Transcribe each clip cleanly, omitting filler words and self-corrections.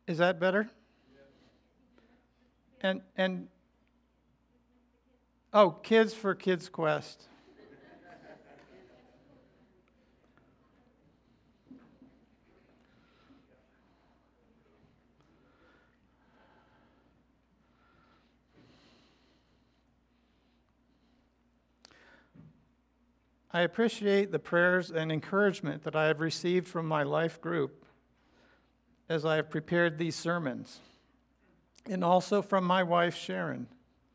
Is that better? And oh, Kids for Kids Quest. I appreciate the prayers and encouragement that I have received from my life group as I have prepared these sermons, and also from my wife, Sharon.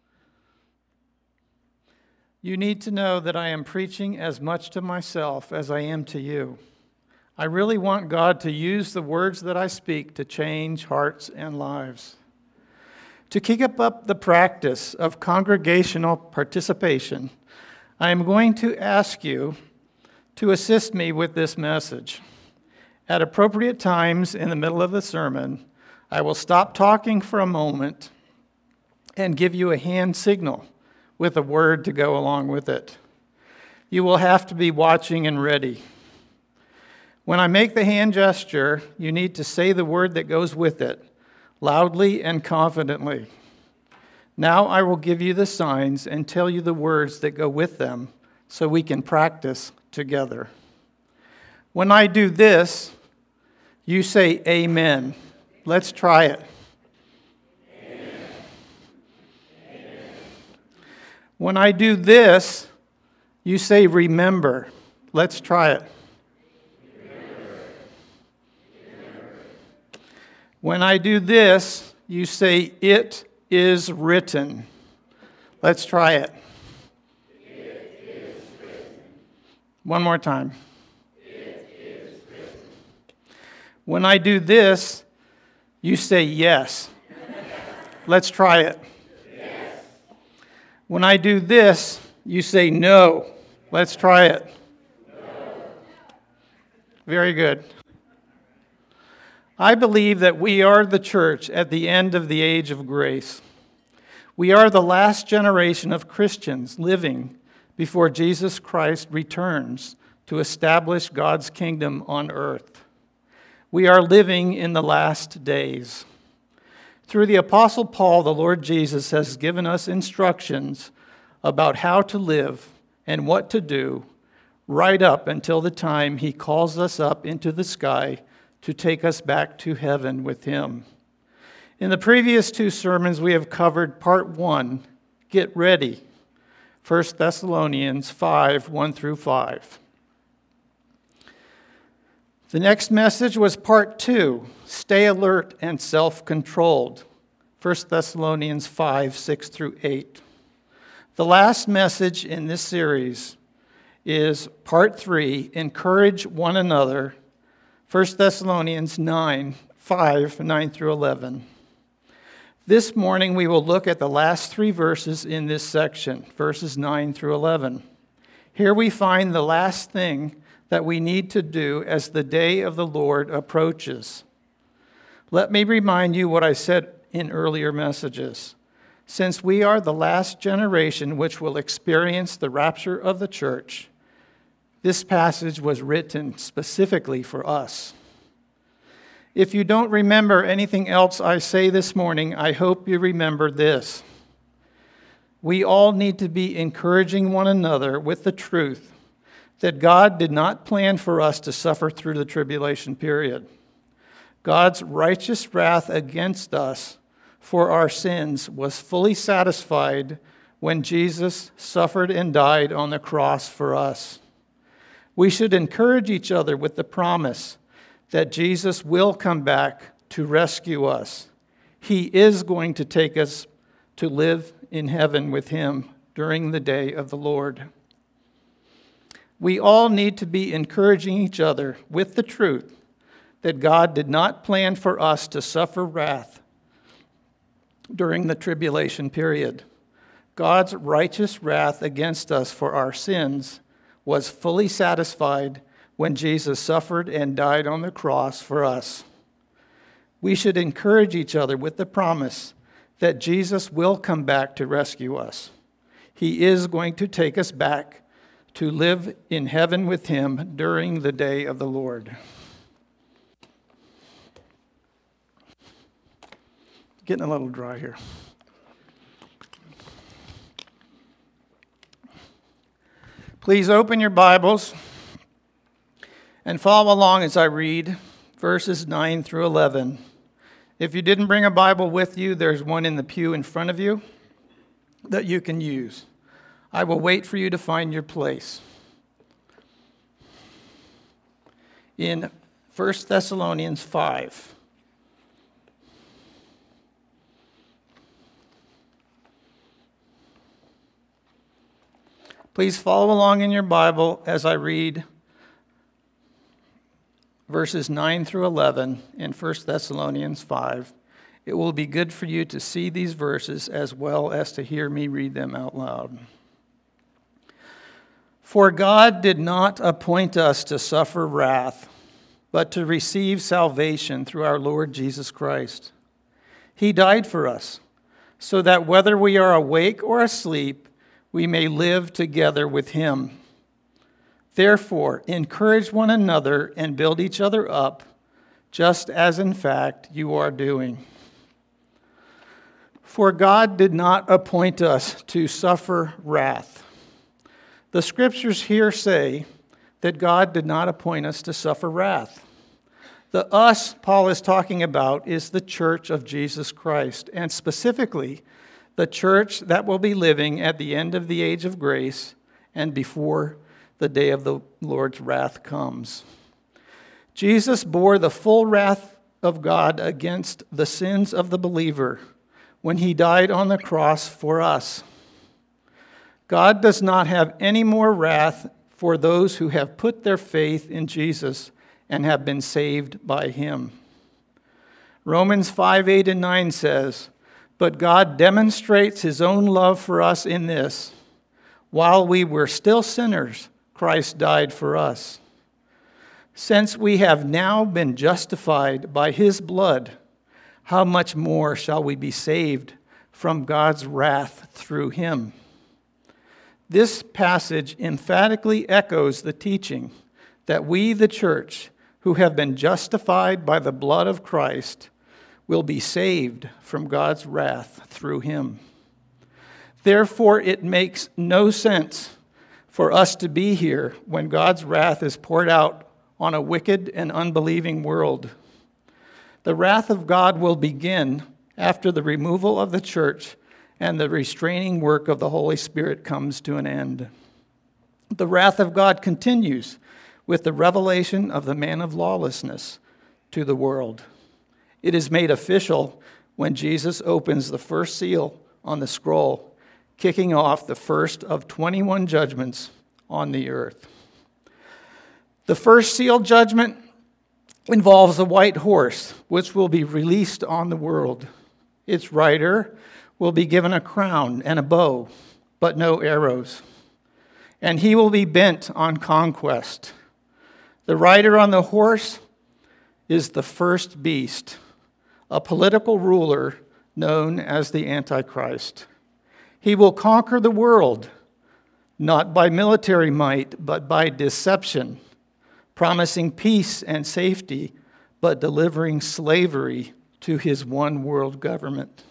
You need to know that I am preaching as much to myself as I am to you. I really want God to use the words that I speak to change hearts and lives. To keep up the practice of congregational participation, I am going to ask you to assist me with this message. At appropriate times in the middle of the sermon, I will stop talking for a moment and give you a hand signal with a word to go along with it. You will have to be watching and ready. When I make the hand gesture, you need to say the word that goes with it, loudly and confidently. Now I will give you the signs and tell you the words that go with them so we can practice together. When I do this, you say amen. Let's try it. Amen. Amen. When I do this, you say remember. Let's try it. Remember. When I do this, you say it is written. Let's try it. It is written. One more time. It is written. When I do this, you say yes. Let's try it. Yes. When I do this, you say no. Let's try it. No. Very good. I believe that we are the church at the end of the age of grace. We are the last generation of Christians living before Jesus Christ returns to establish God's kingdom on earth. We are living in the last days. Through the Apostle Paul, the Lord Jesus has given us instructions about how to live and what to do right up until the time he calls us up into the sky to take us back to heaven with him. In the previous two sermons, we have covered part 1, Get Ready, 1 Thessalonians 5, 1 through 5. The next message was part 2, Stay Alert and Self-Controlled, 1 Thessalonians 5, 6 through 8. The last message in this series is part 3, Encourage One Another, 1 Thessalonians 5, 9 through 11. This morning we will look at the last 3 verses in this section, verses 9 through 11. Here we find the last thing that we need to do as the day of the Lord approaches. Let me remind you what I said in earlier messages. Since we are the last generation which will experience the rapture of the church, this passage was written specifically for us. If you don't remember anything else I say this morning, I hope you remember this. We all need to be encouraging one another with the truth that God did not plan for us to suffer through the tribulation period. God's righteous wrath against us for our sins was fully satisfied when Jesus suffered and died on the cross for us. We should encourage each other with the promise that Jesus will come back to rescue us. He is going to take us to live in heaven with him during the day of the Lord. We all need to be encouraging each other with the truth that God did not plan for us to suffer wrath during the tribulation period. God's righteous wrath against us for our sins was fully satisfied when Jesus suffered and died on the cross for us. We should encourage each other with the promise that Jesus will come back to rescue us. He is going to take us back to live in heaven with him during the day of the Lord. Getting a little dry here. Please open your Bibles and follow along as I read verses 9 through 11. If you didn't bring a Bible with you, there's one in the pew in front of you that you can use. I will wait for you to find your place. In 1 Thessalonians 5. Please follow along in your Bible as I read verses 9 through 11 in 1 Thessalonians 5. It will be good for you to see these verses as well as to hear me read them out loud. For God did not appoint us to suffer wrath, but to receive salvation through our Lord Jesus Christ. He died for us, so that whether we are awake or asleep, we may live together with him. Therefore, encourage one another and build each other up, just as in fact you are doing. For God did not appoint us to suffer wrath. The scriptures here say that God did not appoint us to suffer wrath. The us Paul is talking about is the church of Jesus Christ, and specifically the church that will be living at the end of the age of grace and before the day of the Lord's wrath comes. Jesus bore the full wrath of God against the sins of the believer when he died on the cross for us. God does not have any more wrath for those who have put their faith in Jesus and have been saved by him. Romans 5, 8, and 9 says, "But God demonstrates his own love for us in this: while we were still sinners, Christ died for us. Since we have now been justified by his blood, how much more shall we be saved from God's wrath through him?" This passage emphatically echoes the teaching that we, the church, who have been justified by the blood of Christ, will be saved from God's wrath through him. Therefore, it makes no sense for us to be here when God's wrath is poured out on a wicked and unbelieving world. The wrath of God will begin after the removal of the church and the restraining work of the Holy Spirit comes to an end. The wrath of God continues with the revelation of the man of lawlessness to the world. It is made official when Jesus opens the first seal on the scroll, kicking off the first of 21 judgments on the earth. The first seal judgment involves a white horse, which will be released on the world. Its rider will be given a crown and a bow, but no arrows. And he will be bent on conquest. The rider on the horse is the first beast, a political ruler known as the Antichrist. He will conquer the world, not by military might, but by deception, promising peace and safety, but delivering slavery to his one world government.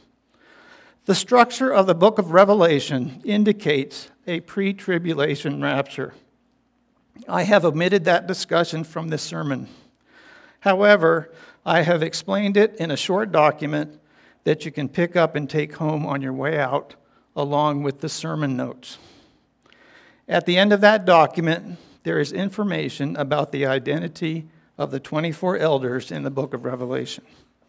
The structure of the book of Revelation indicates a pre-tribulation rapture. I have omitted that discussion from this sermon. However, I have explained it in a short document that you can pick up and take home on your way out, along with the sermon notes. At the end of that document, there is information about the identity of the 24 elders in the book of Revelation.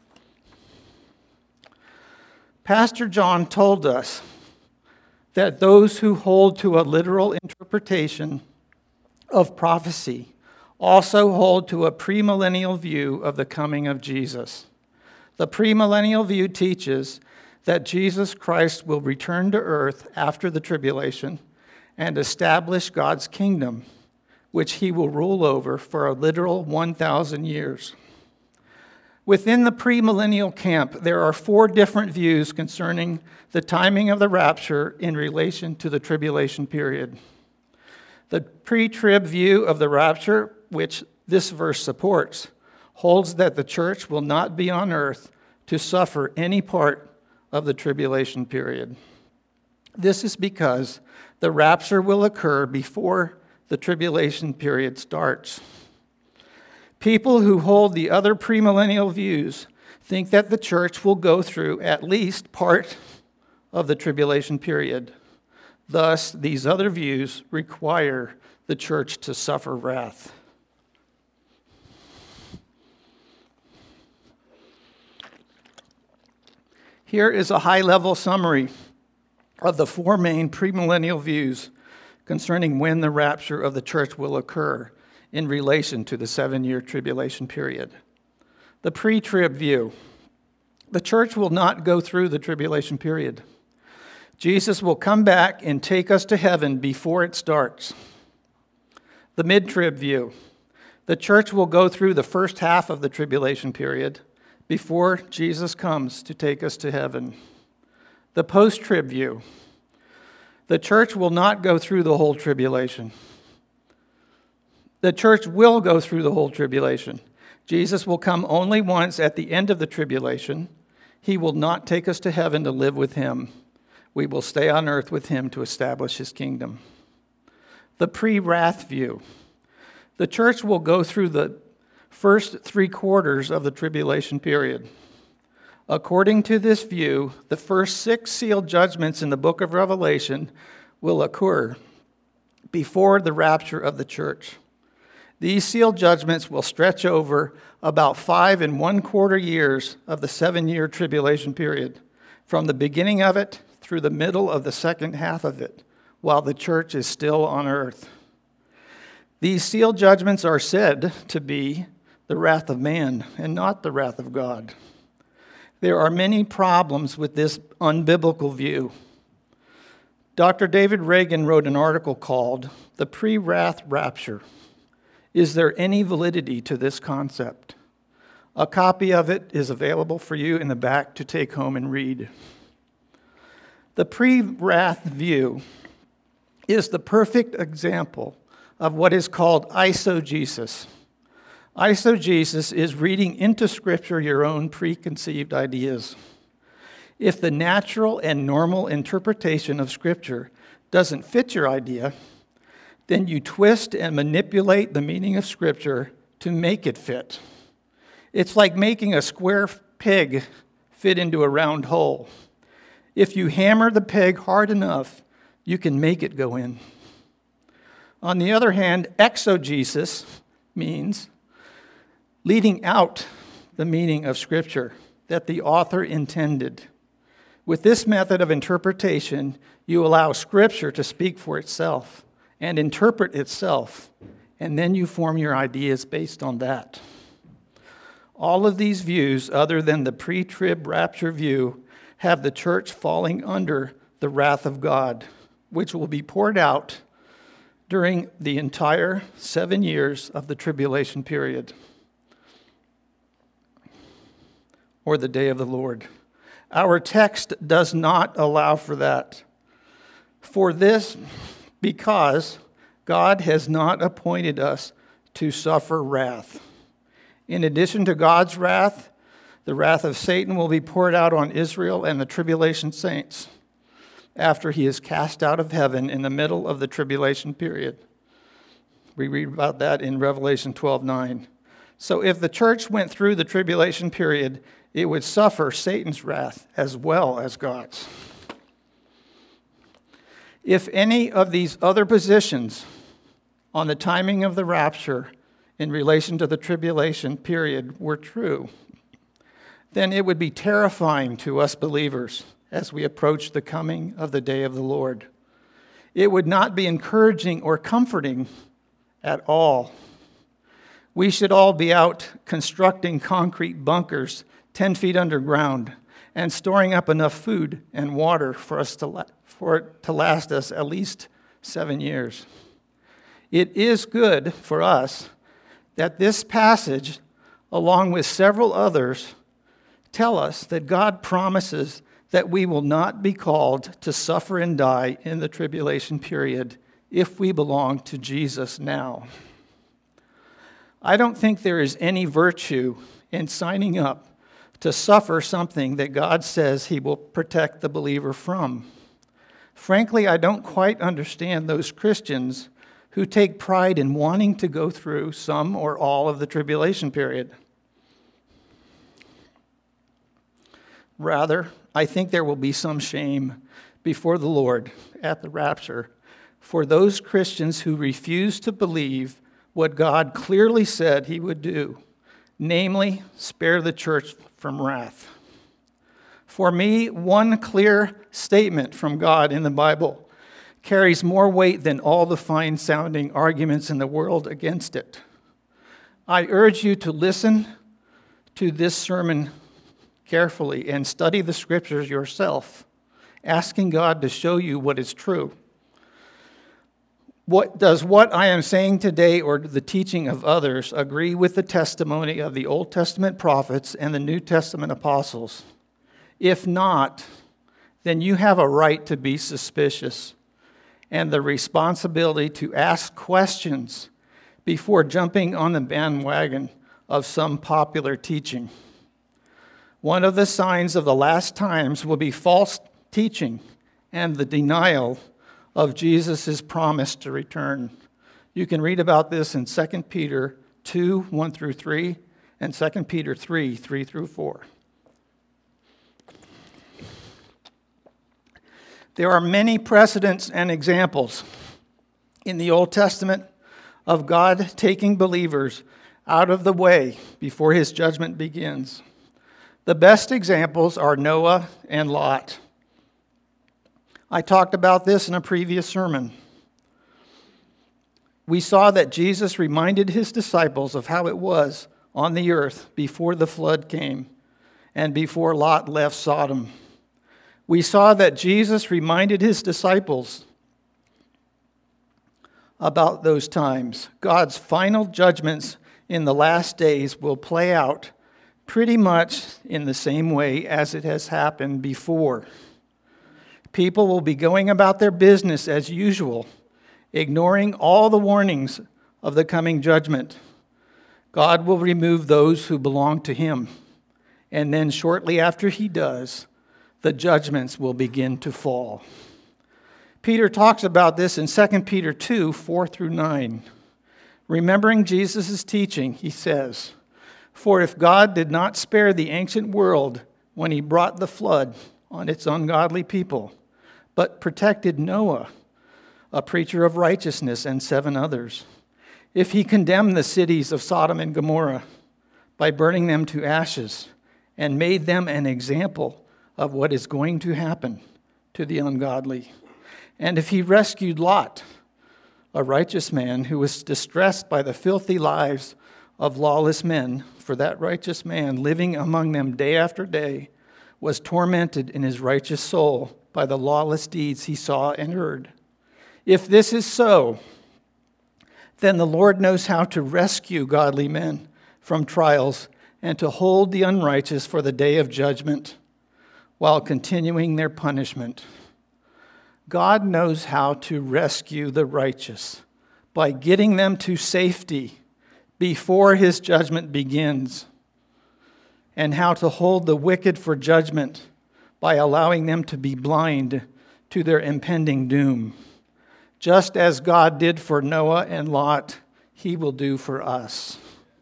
Pastor John told us that those who hold to a literal interpretation of prophecy also hold to a premillennial view of the coming of Jesus. The premillennial view teaches that Jesus Christ will return to earth after the tribulation and establish God's kingdom, which he will rule over for a literal 1,000 years. Within the premillennial camp, there are 4 different views concerning the timing of the rapture in relation to the tribulation period. The pre-trib view of the rapture, which this verse supports, holds that the church will not be on earth to suffer any part of the tribulation period. This is because the rapture will occur before the tribulation period starts. People who hold the other premillennial views think that the church will go through at least part of the tribulation period. Thus, these other views require the church to suffer wrath. Here is a high-level summary of the four main premillennial views concerning when the rapture of the church will occur in relation to the 7-year tribulation period. The pre-trib view. The church will not go through the tribulation period. Jesus will come back and take us to heaven before it starts. The mid-trib view. The church will go through the first half of the tribulation period before Jesus comes to take us to heaven. The post-trib view. The church will not go through the whole tribulation. The church will go through the whole tribulation. Jesus will come only once at the end of the tribulation. He will not take us to heaven to live with him. We will stay on earth with him to establish his kingdom. The pre-wrath view. The church will go through the first 3/4 of the tribulation period. According to this view, the first 6 sealed judgments in the book of Revelation will occur before the rapture of the church. These sealed judgments will stretch over about 5 1/4 years of the 7-year tribulation period, from the beginning of it through the middle of the second half of it, while the church is still on earth. These sealed judgments are said to be the wrath of man and not the wrath of God. There are many problems with this unbiblical view. Dr. David Reagan wrote an article called "The Pre-Wrath Rapture." Is there any validity to this concept? A copy of it is available for you in the back to take home and read. The pre-wrath view is the perfect example of what is called eisegesis. Eisegesis is reading into Scripture your own preconceived ideas. If the natural and normal interpretation of Scripture doesn't fit your idea, then you twist and manipulate the meaning of Scripture to make it fit. It's like making a square peg fit into a round hole. If you hammer the peg hard enough, you can make it go in. On the other hand, exegesis means leading out the meaning of Scripture that the author intended. With this method of interpretation, you allow Scripture to speak for itself and interpret itself, and then you form your ideas based on that. All of these views, other than the pre-trib rapture view, have the church falling under the wrath of God, which will be poured out during the entire 7 years of the tribulation period, or the day of the Lord. Our text does not allow for that. For this, because God has not appointed us to suffer wrath. In addition to God's wrath, the wrath of Satan will be poured out on Israel and the tribulation saints after he is cast out of heaven in the middle of the tribulation period. We read about that in Revelation 12:9. So if the church went through the tribulation period, it would suffer Satan's wrath as well as God's. If any of these other positions on the timing of the rapture in relation to the tribulation period were true, then it would be terrifying to us believers as we approach the coming of the day of the Lord. It would not be encouraging or comforting at all. We should all be out constructing concrete bunkers 10 feet underground and storing up enough food and water for it to last us at least 7 years. It is good for us that this passage, along with several others, tell us that God promises that we will not be called to suffer and die in the tribulation period if we belong to Jesus now. I don't think there is any virtue in signing up to suffer something that God says he will protect the believer from. Frankly, I don't quite understand those Christians who take pride in wanting to go through some or all of the tribulation period. Rather, I think there will be some shame before the Lord at the rapture for those Christians who refuse to believe what God clearly said he would do, namely, spare the church from wrath. For me, one clear statement from God in the Bible carries more weight than all the fine-sounding arguments in the world against it. I urge you to listen to this sermon carefully and study the scriptures yourself, asking God to show you what is true. Does what I am saying today or the teaching of others agree with the testimony of the Old Testament prophets and the New Testament apostles? If not, then you have a right to be suspicious and the responsibility to ask questions before jumping on the bandwagon of some popular teaching. One of the signs of the last times will be false teaching and the denial of Jesus' promise to return. You can read about this in 2 Peter 2, 1 through 3, and 2 Peter 3, 3 through 4. There are many precedents and examples in the Old Testament of God taking believers out of the way before his judgment begins. The best examples are Noah and Lot. I talked about this in a previous sermon. We saw that Jesus reminded his disciples of how it was on the earth before the flood came and before Lot left Sodom. We saw that Jesus reminded his disciples about those times. God's final judgments in the last days will play out pretty much in the same way as it has happened before. People will be going about their business as usual, ignoring all the warnings of the coming judgment. God will remove those who belong to him, and then shortly after he does, the judgments will begin to fall. Peter talks about this in 2 Peter 2, 4 through 9. Remembering Jesus' teaching, he says, "For if God did not spare the ancient world when he brought the flood on its ungodly people, but protected Noah, a preacher of righteousness, and 7 others. If he condemned the cities of Sodom and Gomorrah by burning them to ashes and made them an example of what is going to happen to the ungodly, and if he rescued Lot, a righteous man who was distressed by the filthy lives of lawless men, for that righteous man living among them day after day was tormented in his righteous soul by the lawless deeds he saw and heard. If this is so, then the Lord knows how to rescue godly men from trials and to hold the unrighteous for the day of judgment while continuing their punishment. God knows how to rescue the righteous by getting them to safety before his judgment begins, and how to hold the wicked for judgment by allowing them to be blind to their impending doom. Just as God did for Noah and Lot, he will do for us.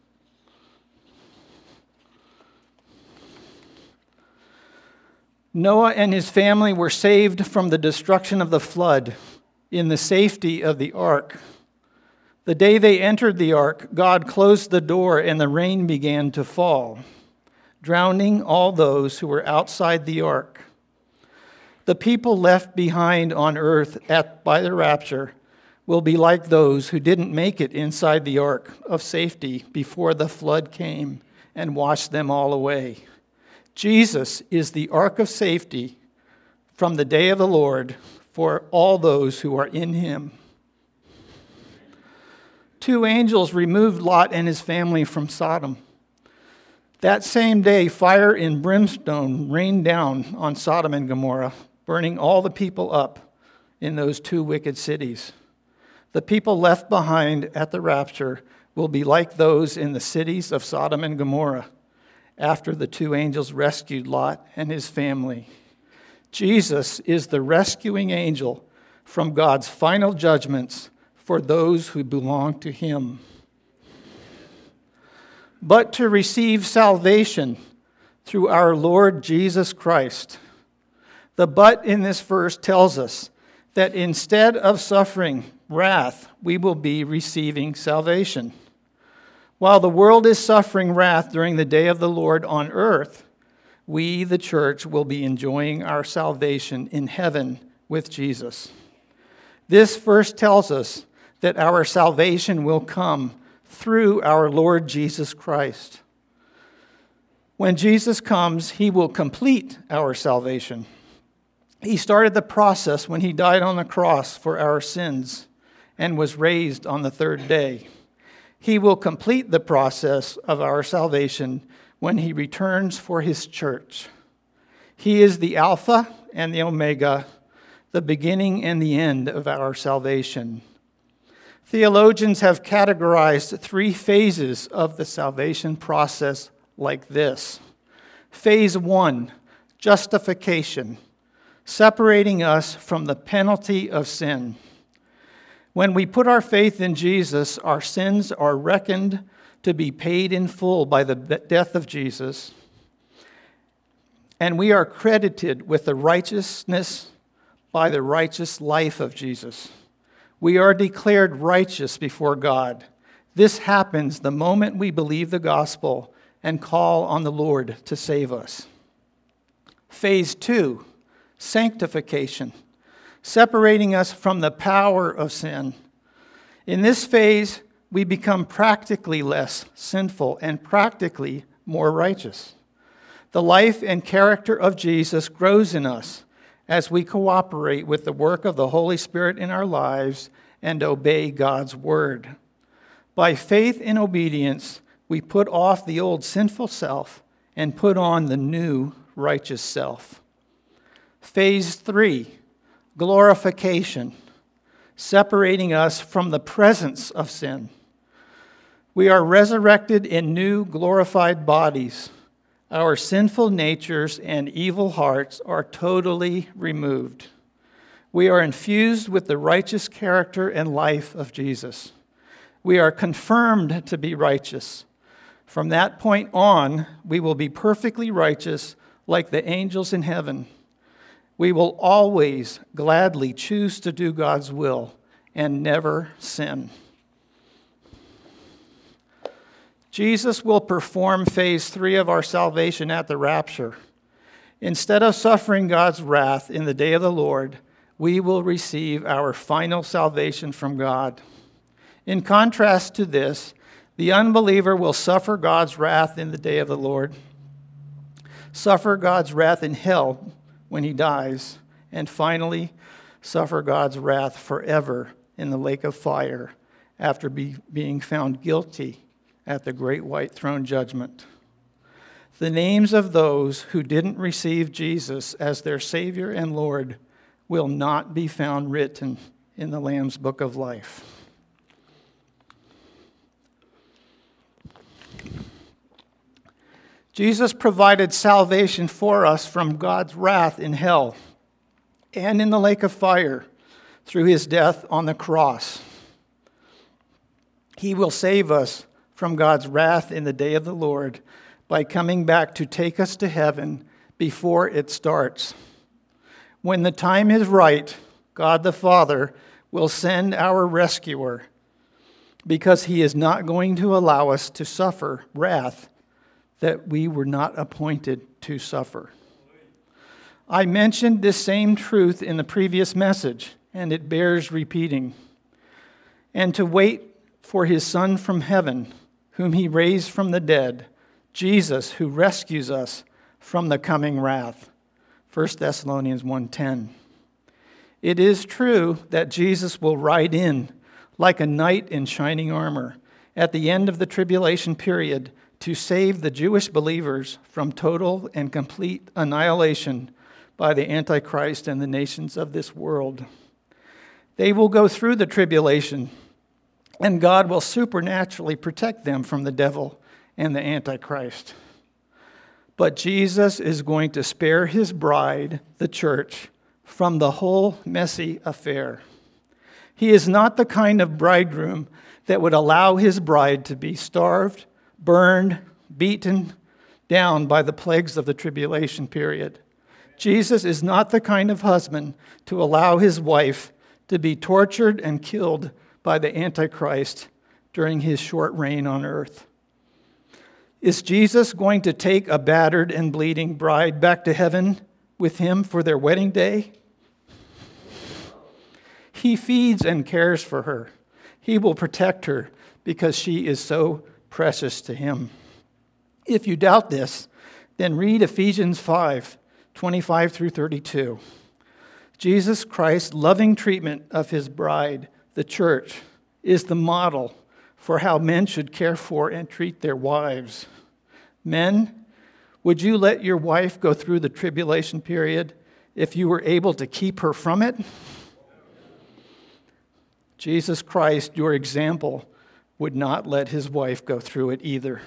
Noah and his family were saved from the destruction of the flood in the safety of the ark. The day they entered the ark, God closed the door and the rain began to fall, drowning all those who were outside the ark. The people left behind on earth by the rapture will be like those who didn't make it inside the ark of safety before the flood came and washed them all away. Jesus is the ark of safety from the day of the Lord for all those who are in him. 2 angels removed Lot and his family from Sodom. That same day, fire and brimstone rained down on Sodom and Gomorrah, burning all the people up in those 2 wicked cities. The people left behind at the rapture will be like those in the cities of Sodom and Gomorrah, after the two angels rescued Lot and his family. Jesus is the rescuing angel from God's final judgments for those who belong to him. But to receive salvation through our Lord Jesus Christ. The but in this verse tells us that instead of suffering wrath, we will be receiving salvation. While the world is suffering wrath during the day of the Lord on earth, we, the church, will be enjoying our salvation in heaven with Jesus. This verse tells us that our salvation will come through our Lord Jesus Christ. When Jesus comes, he will complete our salvation. He started the process when he died on the cross for our sins and was raised on the third day. He will complete the process of our salvation when he returns for his church. He is the Alpha and the Omega, the beginning and the end of our salvation. Theologians have categorized 3 phases of the salvation process like this. Phase 1, justification, separating us from the penalty of sin. When we put our faith in Jesus, our sins are reckoned to be paid in full by the death of Jesus, and we are credited with the righteousness by the righteous life of Jesus. We are declared righteous before God. This happens the moment we believe the gospel and call on the Lord to save us. Phase 2, sanctification, separating us from the power of sin. In this phase, we become practically less sinful and practically more righteous. The life and character of Jesus grows in us as we cooperate with the work of the Holy Spirit in our lives and obey God's word. By faith and obedience, we put off the old sinful self and put on the new righteous self. Phase 3, glorification, separating us from the presence of sin. We are resurrected in new glorified bodies. Our sinful natures and evil hearts are totally removed. We are infused with the righteous character and life of Jesus. We are confirmed to be righteous. From that point on, we will be perfectly righteous like the angels in heaven. We will always gladly choose to do God's will and never sin. Jesus will perform phase 3 of our salvation at the rapture. Instead of suffering God's wrath in the day of the Lord, we will receive our final salvation from God. In contrast to this, the unbeliever will suffer God's wrath in the day of the Lord, suffer God's wrath in hell when he dies, and finally suffer God's wrath forever in the lake of fire after being found guilty at the great white throne judgment. The names of those who didn't receive Jesus as their Savior and Lord will not be found written in the Lamb's Book of Life. Jesus provided salvation for us from God's wrath in hell and in the lake of fire through his death on the cross. He will save us from God's wrath in the day of the Lord by coming back to take us to heaven before it starts. When the time is right, God the Father will send our rescuer because he is not going to allow us to suffer wrath that we were not appointed to suffer. I mentioned this same truth in the previous message, and it bears repeating. And to wait for his Son from heaven, whom he raised from the dead, Jesus, who rescues us from the coming wrath. 1 Thessalonians 1:10. It is true that Jesus will ride in like a knight in shining armor at the end of the tribulation period to save the Jewish believers from total and complete annihilation by the Antichrist and the nations of this world. They will go through the tribulation, and God will supernaturally protect them from the devil and the Antichrist. But Jesus is going to spare his bride, the church, from the whole messy affair. He is not the kind of bridegroom that would allow his bride to be starved, burned, beaten down by the plagues of the tribulation period. Jesus is not the kind of husband to allow his wife to be tortured and killed by the Antichrist during his short reign on earth. Is Jesus going to take a battered and bleeding bride back to heaven with him for their wedding day? He feeds and cares for her. He will protect her because she is so precious to him. If you doubt this, then read Ephesians 5:25 through 32. Jesus Christ's loving treatment of his bride, the church, is the model for how men should care for and treat their wives. Men, would you let your wife go through the tribulation period if you were able to keep her from it? Jesus Christ, your example, would not let his wife go through it either.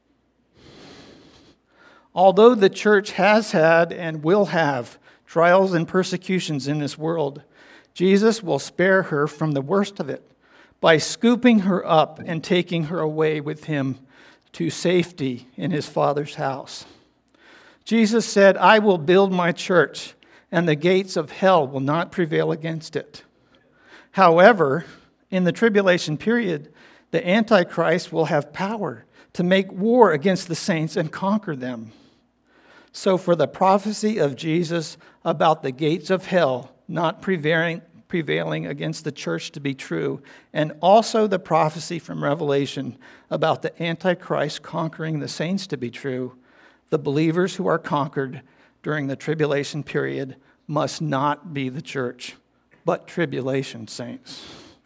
Although the church has had and will have trials and persecutions in this world, Jesus will spare her from the worst of it by scooping her up and taking her away with him to safety in his Father's house. Jesus said, "I will build my church, and the gates of hell will not prevail against it." However, in the tribulation period, the Antichrist will have power to make war against the saints and conquer them. So for the prophecy of Jesus about the gates of hell not prevailing against the church to be true, and also the prophecy from Revelation about the Antichrist conquering the saints to be true, the believers who are conquered during the tribulation period must not be the church, but tribulation saints.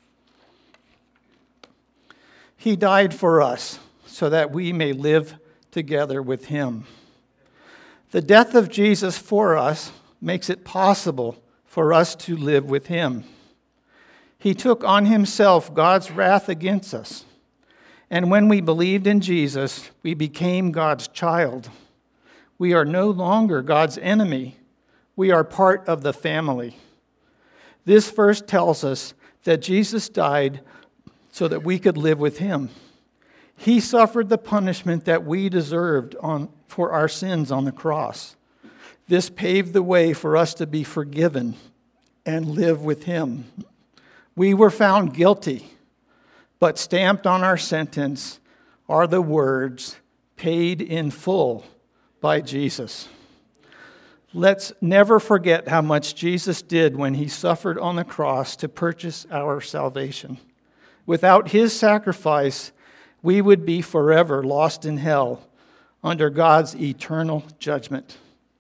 He died for us so that we may live together with him. The death of Jesus for us makes it possible for us to live with him. He took on himself God's wrath against us. And when we believed in Jesus, we became God's child. We are no longer God's enemy. We are part of the family. This verse tells us that Jesus died so that we could live with him. He suffered the punishment that we deserved for our sins on the cross. This paved the way for us to be forgiven and live with him. We were found guilty, but stamped on our sentence are the words, "Paid in full by Jesus." Let's never forget how much Jesus did when he suffered on the cross to purchase our salvation. Without his sacrifice, we would be forever lost in hell under God's eternal judgment.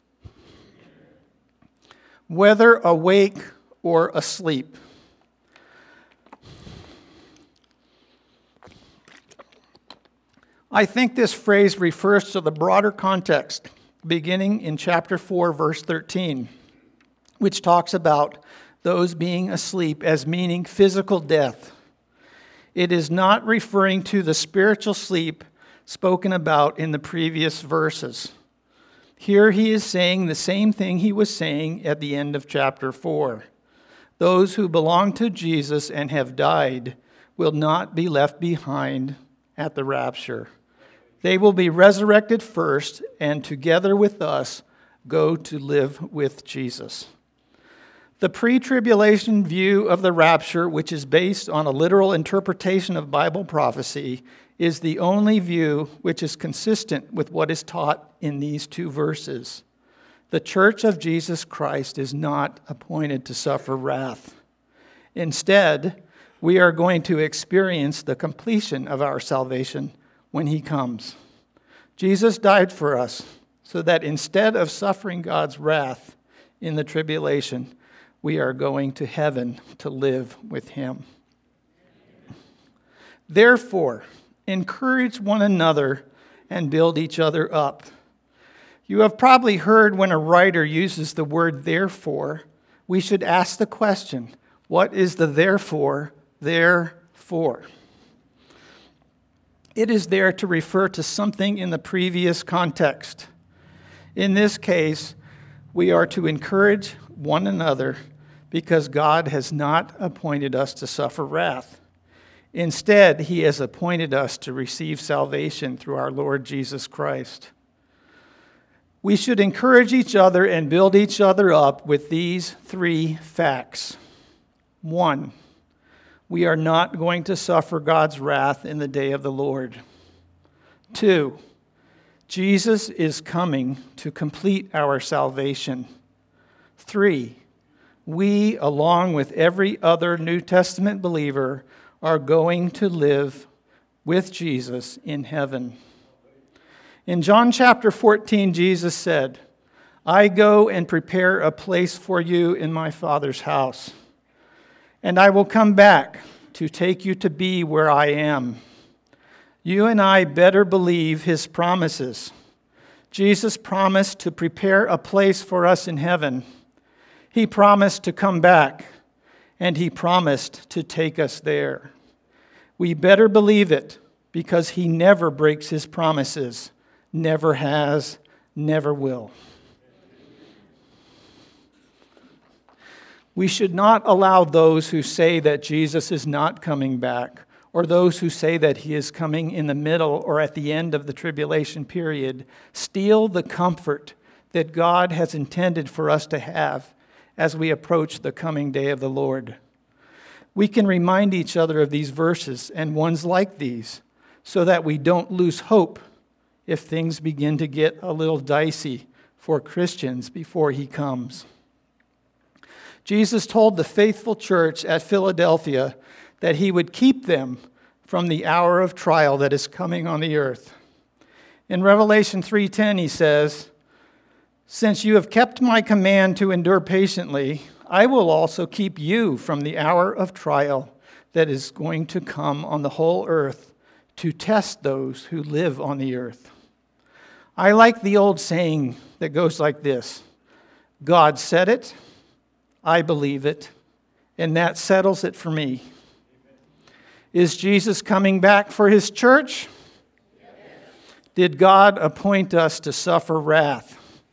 Whether awake or asleep, I think this phrase refers to the broader context beginning in chapter 4, verse 13, which talks about those being asleep as meaning physical death. It is not referring to the spiritual sleep spoken about in the previous verses. Here he is saying the same thing he was saying at the end of chapter 4. Those who belong to Jesus and have died will not be left behind at the rapture. They will be resurrected first, and together with us, go to live with Jesus. The pre-tribulation view of the rapture, which is based on a literal interpretation of Bible prophecy, is the only view which is consistent with what is taught in these two verses. The church of Jesus Christ is not appointed to suffer wrath. Instead, we are going to experience the completion of our salvation when he comes. Jesus died for us so that instead of suffering God's wrath in the tribulation, we are going to heaven to live with him. Therefore, encourage one another and build each other up. You have probably heard when a writer uses the word therefore, we should ask the question, what is the therefore there for? It is there to refer to something in the previous context. In this case, we are to encourage one another because God has not appointed us to suffer wrath. Instead, he has appointed us to receive salvation through our Lord Jesus Christ. We should encourage each other and build each other up with these 3 facts. 1, we are not going to suffer God's wrath in the day of the Lord. 2, Jesus is coming to complete our salvation. 3, we, along with every other New Testament believer, are going to live with Jesus in heaven. In John chapter 14, Jesus said, I go and prepare a place for you in my Father's house, and I will come back to take you to be where I am. You and I better believe his promises. Jesus promised to prepare a place for us in heaven. He promised to come back, and he promised to take us there. We better believe it because he never breaks his promises, never has, never will. We should not allow those who say that Jesus is not coming back, or those who say that he is coming in the middle or at the end of the tribulation period, steal the comfort that God has intended for us to have as we approach the coming day of the Lord. We can remind each other of these verses and ones like these so that we don't lose hope if things begin to get a little dicey for Christians before he comes. Jesus told the faithful church at Philadelphia that he would keep them from the hour of trial that is coming on the earth. In Revelation 3:10, he says, since you have kept my command to endure patiently, I will also keep you from the hour of trial that is going to come on the whole earth to test those who live on the earth. I like the old saying that goes like this: God said it, I believe it, and that settles it for me. Is Jesus coming back for his church? Yes. Did God appoint us to suffer wrath?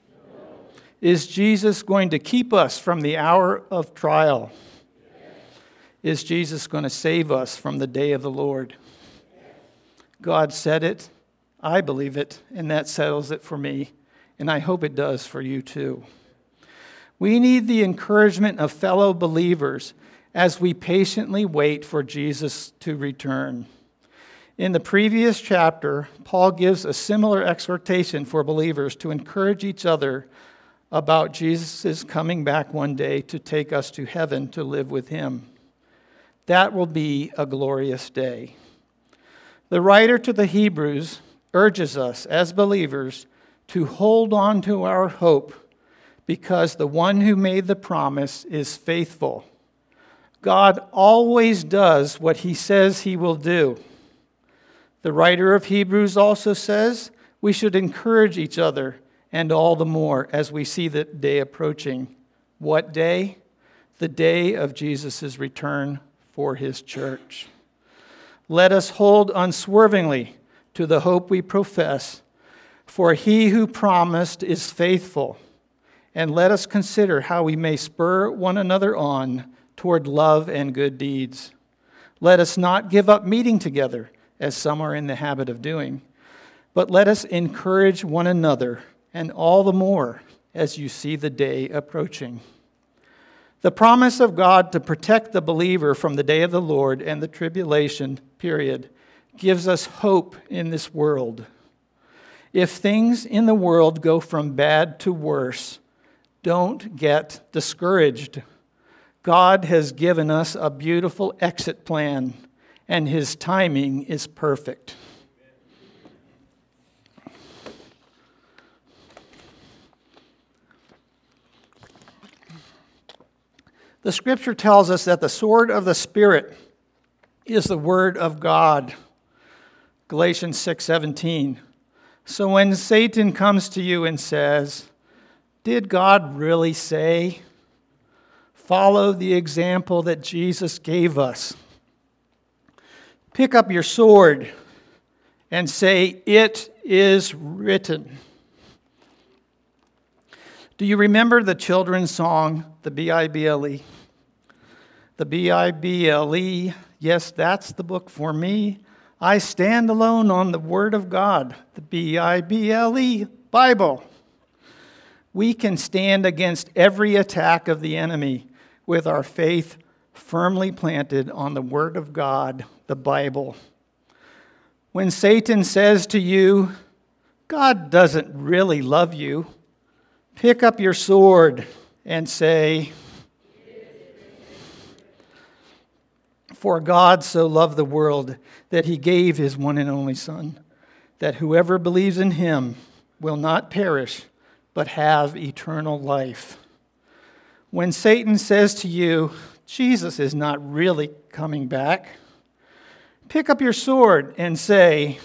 Is Jesus going to keep us from the hour of trial? Yes. Is Jesus going to save us from the day of the Lord? Yes. God said it, I believe it, and that settles it for me, and I hope it does for you too. We need the encouragement of fellow believers as we patiently wait for Jesus to return. In the previous chapter, Paul gives a similar exhortation for believers to encourage each other about Jesus' coming back one day to take us to heaven to live with him. That will be a glorious day. The writer to the Hebrews urges us as believers to hold on to our hope because the one who made the promise is faithful. God always does what he says he will do. The writer of Hebrews also says we should encourage each other, and all the more as we see the day approaching. What day? The day of Jesus' return for his church. Let us hold unswervingly to the hope we profess, for he who promised is faithful. And let us consider how we may spur one another on toward love and good deeds. Let us not give up meeting together, as some are in the habit of doing, but let us encourage one another, and all the more as you see the day approaching. The promise of God to protect the believer from the day of the Lord and the tribulation period gives us hope in this world. If things in the world go from bad to worse, don't get discouraged. God has given us a beautiful exit plan, and his timing is perfect. The scripture tells us that the sword of the Spirit is the word of God. Galatians 6:17. So when Satan comes to you and says, did God really say? Follow the example that Jesus gave us. Pick up your sword and say, it is written. Do you remember the children's song, the B-I-B-L-E? The B-I-B-L-E, yes, that's the book for me. I stand alone on the Word of God, the B-I-B-L-E, Bible. We can stand against every attack of the enemy with our faith firmly planted on the Word of God, the Bible. When Satan says to you, God doesn't really love you, pick up your sword and say, for God so loved the world that he gave his one and only Son, that whoever believes in him will not perish, but have eternal life. When Satan says to you, Jesus is not really coming back, pick up your sword and say,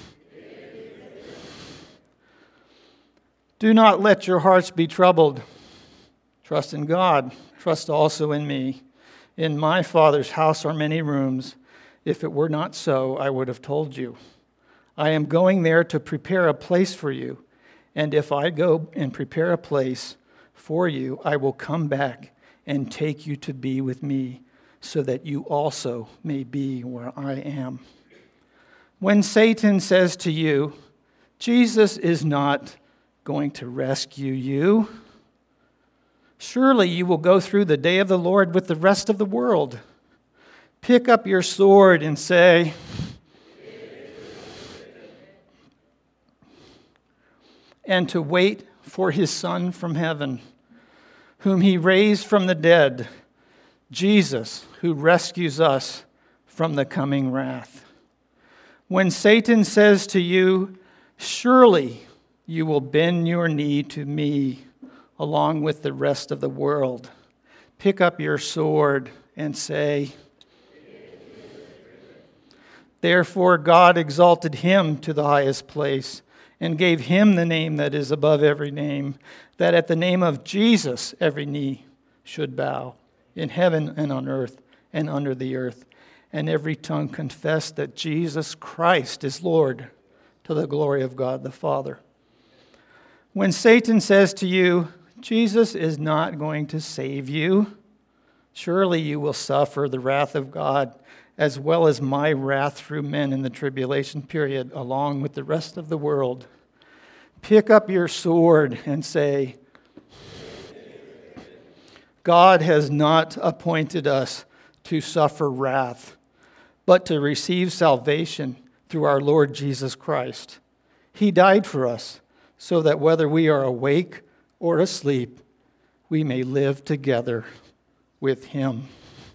do not let your hearts be troubled. Trust in God. Trust also in me. In my Father's house are many rooms. If it were not so, I would have told you. I am going there to prepare a place for you. And if I go and prepare a place for you, I will come back and take you to be with me, so that you also may be where I am. When Satan says to you, Jesus is not going to rescue you, surely you will go through the day of the Lord with the rest of the world. Pick up your sword and say, and to wait for his Son from heaven, whom he raised from the dead, Jesus, who rescues us from the coming wrath. When Satan says to you, surely you will bend your knee to me along with the rest of the world, pick up your sword and say, therefore God exalted him to the highest place and gave him the name that is above every name, that at the name of Jesus every knee should bow, in heaven and on earth and under the earth, and every tongue confess that Jesus Christ is Lord, to the glory of God the Father. When Satan says to you, Jesus is not going to save you, surely you will suffer the wrath of God, as well as my wrath through men in the tribulation period, along with the rest of the world. Pick up your sword and say, God has not appointed us to suffer wrath, but to receive salvation through our Lord Jesus Christ. He died for us, so that whether we are awake or asleep, we may live together with him.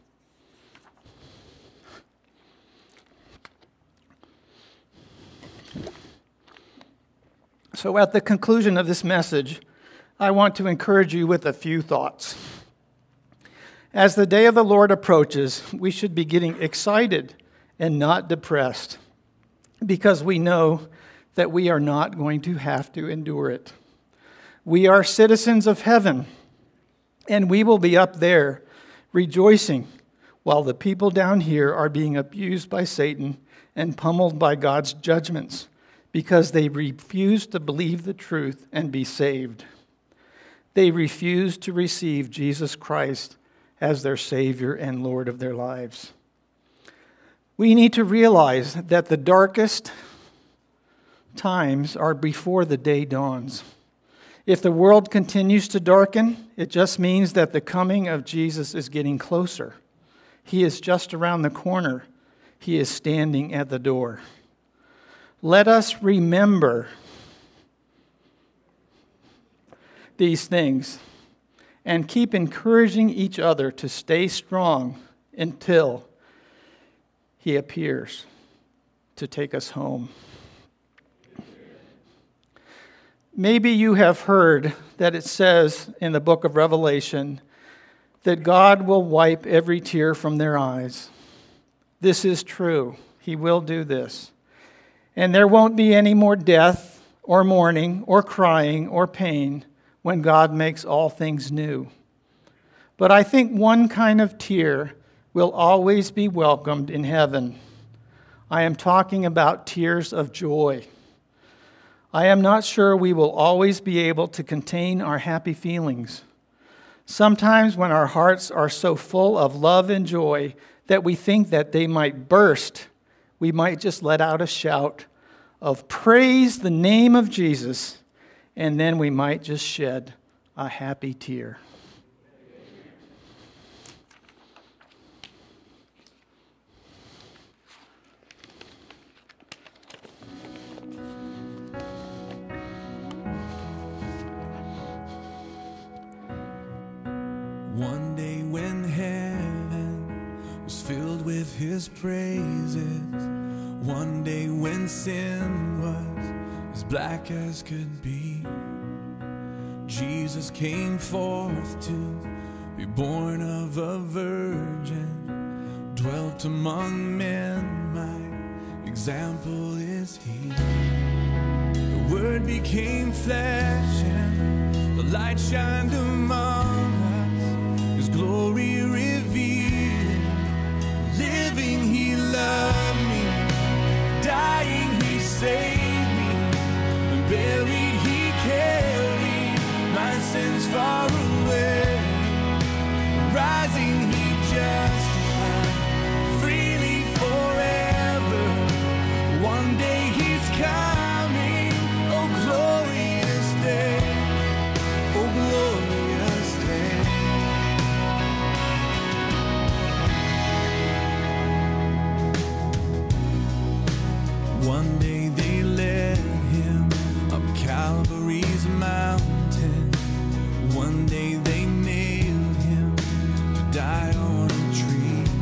So at the conclusion of this message, I want to encourage you with a few thoughts. As the day of the Lord approaches, we should be getting excited and not depressed, because we know that we are not going to have to endure it. We are citizens of heaven, and we will be up there rejoicing while the people down here are being abused by Satan and pummeled by God's judgments because they refuse to believe the truth and be saved. They refuse to receive Jesus Christ as their Savior and Lord of their lives. We need to realize that the darkest times are before the day dawns. If the world continues to darken, it just means that the coming of Jesus is getting closer. He is just around the corner. He is standing at the door. Let us remember these things and keep encouraging each other to stay strong until he appears to take us home. Maybe you have heard that it says in the book of Revelation that God will wipe every tear from their eyes. This is true. He will do this. And there won't be any more death or mourning or crying or pain when God makes all things new. But I think one kind of tear will always be welcomed in heaven. I am talking about tears of joy. I am not sure we will always be able to contain our happy feelings. Sometimes when our hearts are so full of love and joy that we think that they might burst, we might just let out a shout of praise the name of Jesus, and then we might just shed a happy tear. One day when heaven was filled with his praises, one day when sin was as black as could be, Jesus came forth to be born of a virgin, dwelt among men, my example is he. The Word became flesh and the light shined among us, his glory revealed. Living he loved me, dying he saved me, and buried he carried my sins far away. Rising he justified freely forever. One day he's coming, oh glorious day, oh glorious day. One day they led him up Calvary's mountain. One day they nailed him to die on a tree.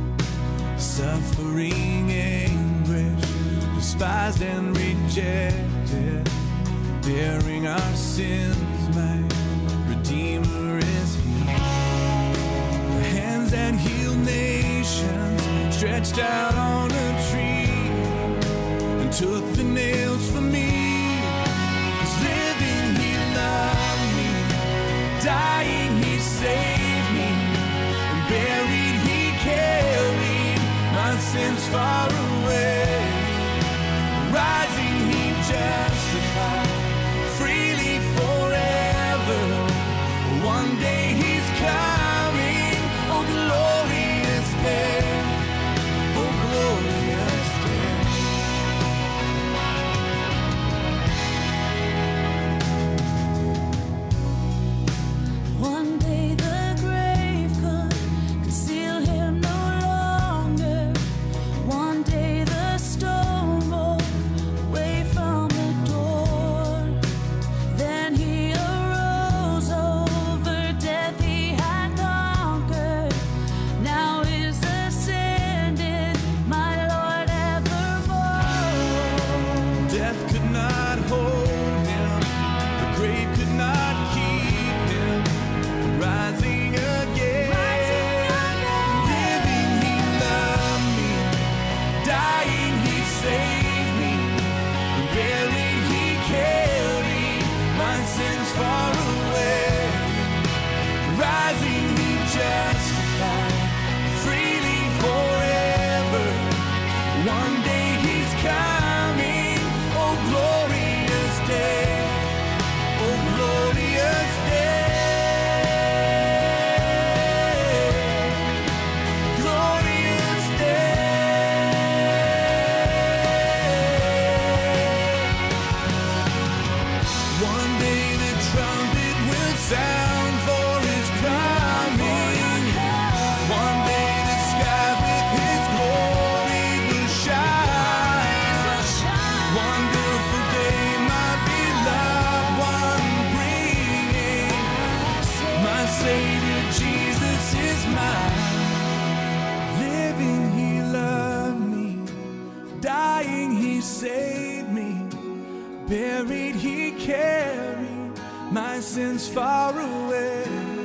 Suffering anguish, despised and rejected, bearing our sins, my Redeemer is he. The hands that heal nations stretched out on a tree, and took the nails from me. 'Cause living he loved me, dying he saved me, and buried he carried my sins far away. Rising he justified freely forever. One day he's coming, oh glorious day, oh glorious day. One day the grave could conceal him no longer. One day the stone rolled away from the door. Then he arose, over death he had conquered. Now is ascended, my Lord evermore. Death could not hold him, the grave could not keep him from rising again. Living he loved me, dying he saved me, and buried he carried my sins far away. Rising he justified freely forever. One day he's coming, oh glorious day, oh glorious day, glorious day. One day the trumpet will sound for his coming. One day the skies with his glory will shine. Wonderful day, my beloved one bringing. My Savior Jesus is mine. Living he loved me, dying he saved me, buried he carried my sins far away.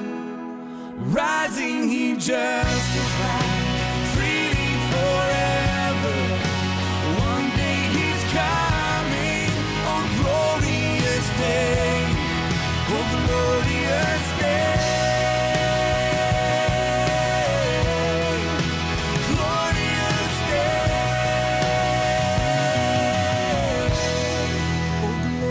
Rising he justified freely forever. One day he's coming, oh glorious day, oh glorious day, glorious day, oh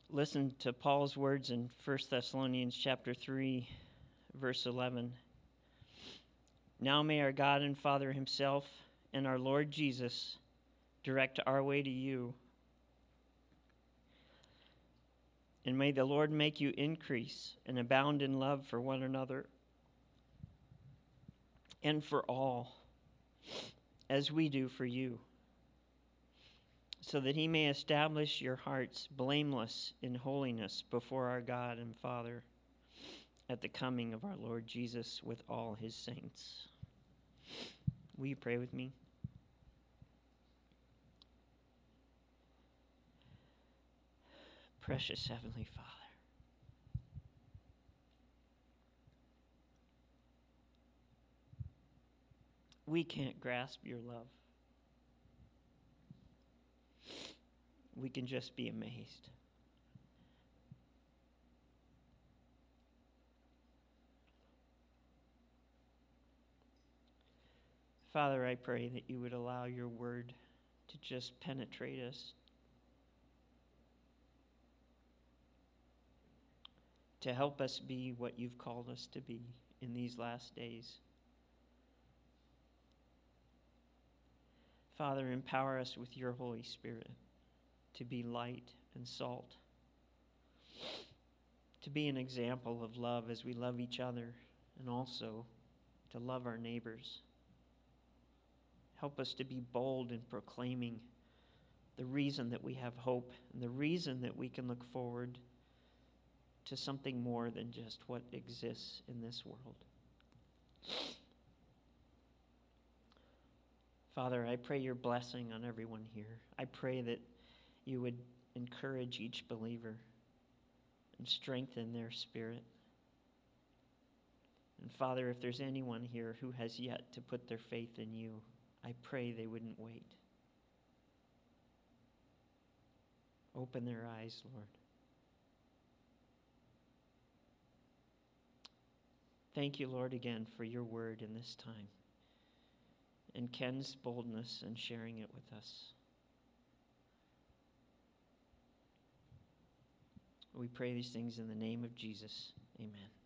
listen to Paul's words in 1 Thessalonians chapter 3, verse 11. Now may our God and Father himself and our Lord Jesus direct our way to you. And may the Lord make you increase and abound in love for one another and for all, as we do for you, so that he may establish your hearts blameless in holiness before our God and Father at the coming of our Lord Jesus with all his saints. Will you pray with me? Precious Heavenly Father, we can't grasp your love. We can just be amazed. Father, I pray that you would allow your word to just penetrate us, to help us be what you've called us to be in these last days. Father, empower us with your Holy Spirit to be light and salt, to be an example of love as we love each other, and also to love our neighbors. Help us to be bold in proclaiming the reason that we have hope and the reason that we can look forward to something more than just what exists in this world. Father, I pray your blessing on everyone here. I pray that you would encourage each believer and strengthen their spirit. And Father, if there's anyone here who has yet to put their faith in you, I pray they wouldn't wait. Open their eyes, Lord. Thank you, Lord, again for your word in this time, and Ken's boldness in sharing it with us. We pray these things in the name of Jesus. Amen.